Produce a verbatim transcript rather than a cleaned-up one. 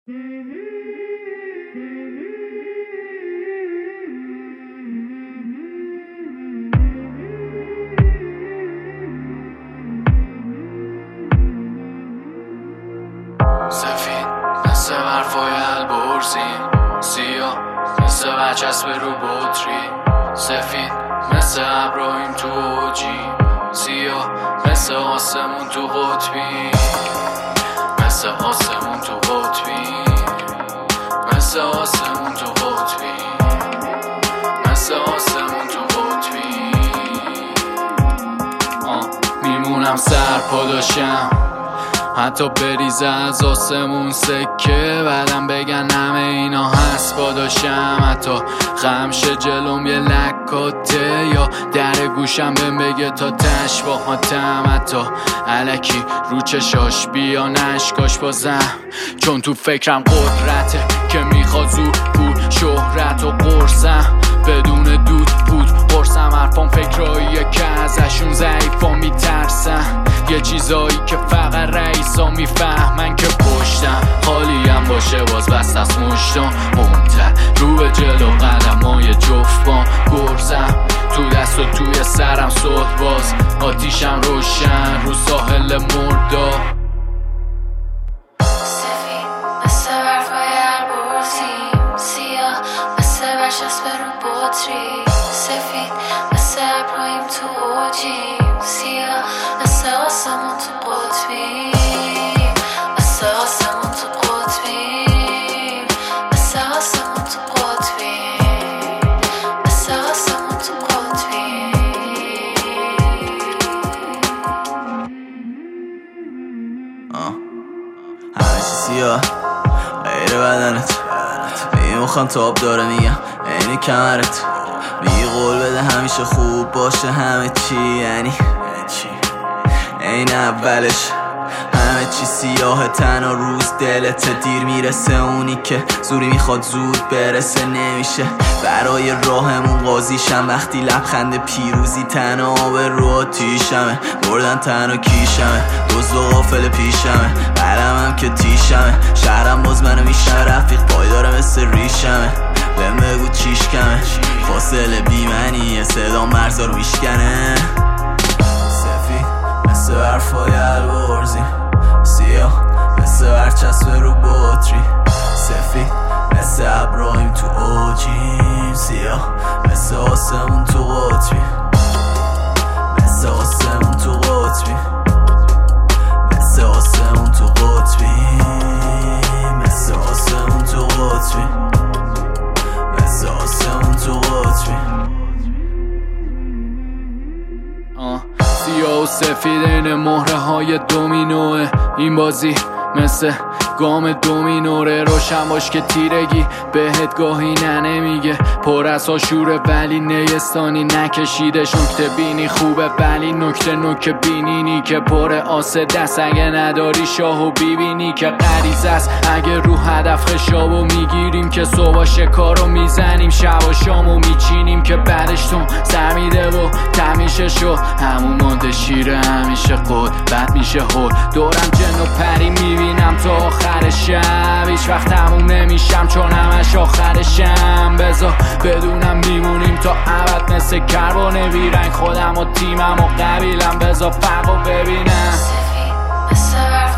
سفید مثل برفای البرزین، سیاه مثل برچسب رو بطری، سفید مثل ابراهیم تو اوجی، سیاه مثل آسمون تو قطبی، مثل آسمون تو قطبی، مثل آسمون تو قطبی، مثل آسمون تو قطبی. آه میمونم سر پاداشم حتی بریزه از آسمون سکه، بعدم بگن همه اینا هست پاداشم، حتی خمشه جلوم یه لکاته یا در گوشم بهم بگه تا تش با حاتم، حتی علکی رو چشاش بیا نشکاش بازم، چون تو فکرم قدرته که میخواد زود بود شهرت و قرصم، بدون دود بود قرصم حرفام فکراییه که ازشون ضعیفا میترسن، یه چیزایی که فقط رئیسا میفهمن که پشتم خالیم باشه باز بست از مشتم، منتر رو به جلو قدمای جفتم گرزم، تو دست و توی سرم صد باز آتیشم روشن رو ساحل مردا. سفید مثل برفای البرزین، سیاه مثل برچسب رو بطری، سفید مثل ابراهیم تو اوجی، سیاه مثل آسمون تو قطبی، مثل آسمون تو قطبی، مثل آسمون تو قطبی، مثل آسمون تو قطبی. آه همه چی سیاه غیر بدنت، میگی مخم تاب داره میگم اینی کمرت، میگی قول بده همیشه خوب باشه همه چی، یعنی این اولش همه چی سیاه تنها روز دلت دیر میرسه، اونی که زوری میخواد زود برسه نمیشه، برای راهمون قاضیشم وقتی لبخند پیروزی تنها آب رو آتیشمه، بردن تنها کیشمه دوز و غافل پیشمه، قلمم که تیشمه، شهرم باز منو میشنه، رفیق پایداره مثل ریشمه، بهم بگو چیش کمه، فاصله بیمنیه صدا مرزا رو میشکنه، سفید مثل برفای البرزین، سیاه مثل برچسب رو بطری، سفید مثل ابراهیم تو اوجیم، سیاه مثل آسمون تو قطبی، مثل آسمون تو قطبی، مثل آسمون تو قطبی، مثل آسمون تو قطبی، مثل آسمون تو قطبی. آه سیاه و سفید این مهره های دومینوه، این بازی مثل گام دومینوره، روشن باش که تیرگی بهت گاهی نه نمیگه، پر از آشوره ولی نیستانی نکشیدش، نکته بینی خوبه ولی نکته نکه بینینی که پر آسه دست، اگه نداری شاهو بیبینی که غریزه است، اگه رو هدف خشابو میگیریم که صبح شکارو میزنیم شب و شامو میچینیم که بعدش تون سر میده و تمیشه شو همون مانده شیره همیشه خود بد میشه هول، دورم جن و پری میبینم تا آخر شب، هیچ وقت تموم نمیشم چون همش آخرشم، بذار بدونم میمونیم تا ابد مثل کربن بیرنگ، خودم و تیمم و قبیلم بذار فرقو ببینم. سفید مثل